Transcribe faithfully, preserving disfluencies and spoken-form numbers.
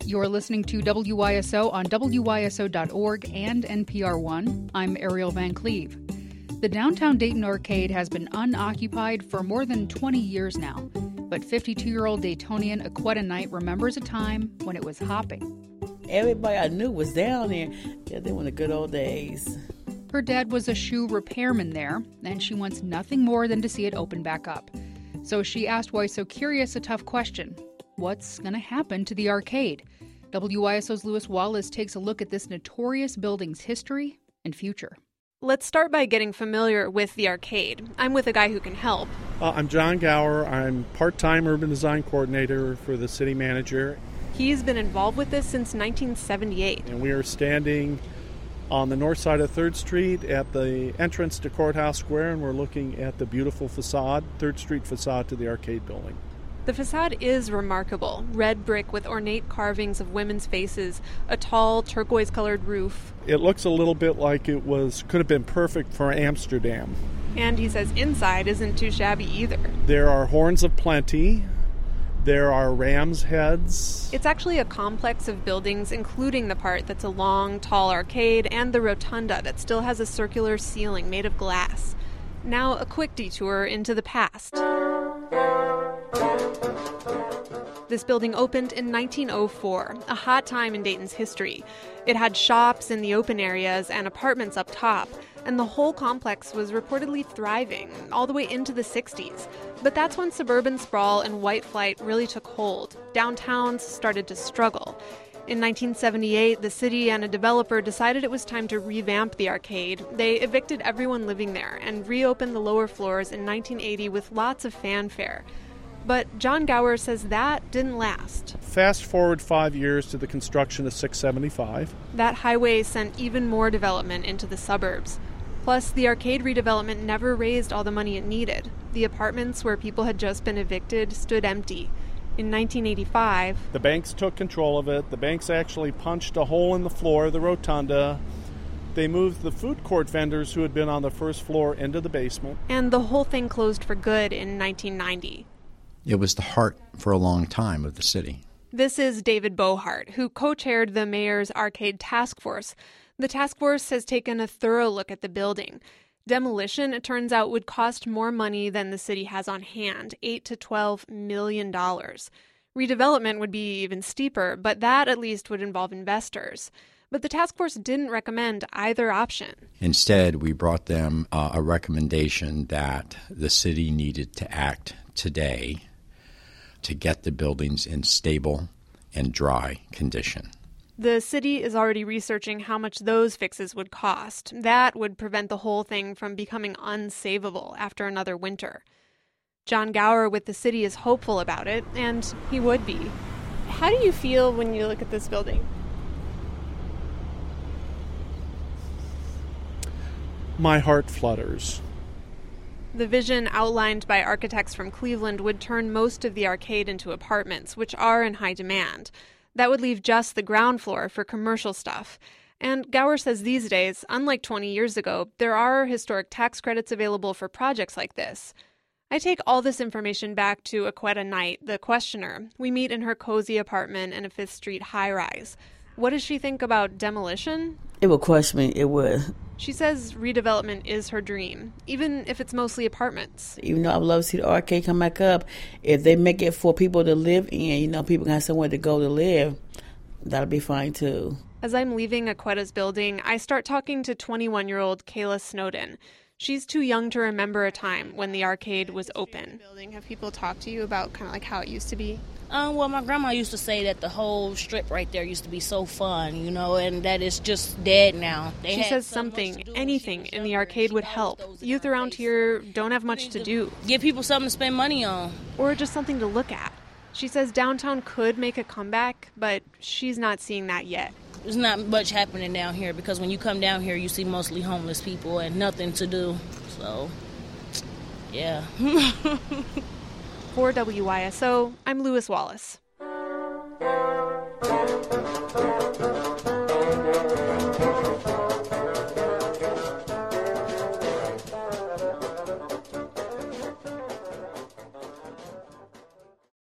You're listening to W Y S O on W Y S O dot org and N P R One. I'm Ariel Van Cleve. The downtown Dayton Arcade has been unoccupied for more than twenty years now, but fifty-two-year-old Daytonian Aquetta Knight remembers a time when it was hopping. Everybody I knew was down there. Yeah, they were the good old days. Her dad was a shoe repairman there, and she wants nothing more than to see it open back up. So she asked Why So Curious a tough question. What's going to happen to the arcade? W Y S O's Lewis Wallace takes a look at this notorious building's history and future. Let's start by getting familiar with the arcade. I'm with a guy who can help. Uh, I'm John Gower. I'm part-time urban design coordinator for the city manager. He's been involved with this since nineteen seventy-eight. And we are standing on the north side of third Street at the entrance to Courthouse Square, and we're looking at the beautiful facade, third Street facade to the arcade building. The facade is remarkable. Red brick with ornate carvings of women's faces, a tall turquoise-colored roof. It looks a little bit like it was could have been perfect for Amsterdam. And he says inside isn't too shabby either. There are horns of plenty. There are ram's heads. It's actually a complex of buildings, including the part that's a long, tall arcade and the rotunda that still has a circular ceiling made of glass. Now a quick detour into the past. This building opened in nineteen oh four, a hot time in Dayton's history. It had shops in the open areas and apartments up top, and the whole complex was reportedly thriving all the way into the sixties. But that's when suburban sprawl and white flight really took hold. Downtowns started to struggle. In nineteen seventy-eight, the city and a developer decided it was time to revamp the arcade. They evicted everyone living there and reopened the lower floors in nineteen eighty with lots of fanfare. But John Gower says that didn't last. Fast forward five years to the construction of six seventy-five. That highway sent even more development into the suburbs. Plus, the arcade redevelopment never raised all the money it needed. The apartments where people had just been evicted stood empty. In nineteen eighty-five, the banks took control of it. The banks actually punched a hole in the floor of the rotunda. They moved the food court vendors who had been on the first floor into the basement. And the whole thing closed for good in nineteen ninety. It was the heart for a long time of the city. This is David Bohart, who co-chaired the mayor's arcade task force. The task force has taken a thorough look at the building. Demolition, it turns out, would cost more money than the city has on hand, eight to twelve million dollars. Redevelopment would be even steeper, but that at least would involve investors. But the task force didn't recommend either option. Instead, we brought them uh, a recommendation that the city needed to act today to get the buildings in stable and dry condition. The city is already researching how much those fixes would cost. That would prevent the whole thing from becoming unsavable after another winter. John Gower with the city is hopeful about it, and he would be. How do you feel when you look at this building? My heart flutters. The vision outlined by architects from Cleveland would turn most of the arcade into apartments, which are in high demand. That would leave just the ground floor for commercial stuff. And Gower says these days, unlike twenty years ago, there are historic tax credits available for projects like this. I take all this information back to Aquetta Knight, the questioner. We meet in her cozy apartment in a Fifth Street high-rise. What does she think about demolition? It would crush me. It would. She says redevelopment is her dream, even if it's mostly apartments. Even though I would love to see the arcade come back up, if they make it for people to live in, you know, people got somewhere to go to live, that'll be fine too. As I'm leaving Aquetta's building, I start talking to twenty-one-year-old Kayla Snowden. She's too young to remember a time when the arcade was open. Have people talked to you about kind of like how it used to be? Um, well, my grandma used to say that the whole strip right there used to be so fun, you know, and that it's just dead now. They she says something, anything in the arcade would help. Youth around here don't have much to do. Give people something to spend money on. Or just something to look at. She says downtown could make a comeback, but she's not seeing that yet. There's not much happening down here because when you come down here, you see mostly homeless people and nothing to do. So, yeah. For W Y S O, I'm Lewis Wallace.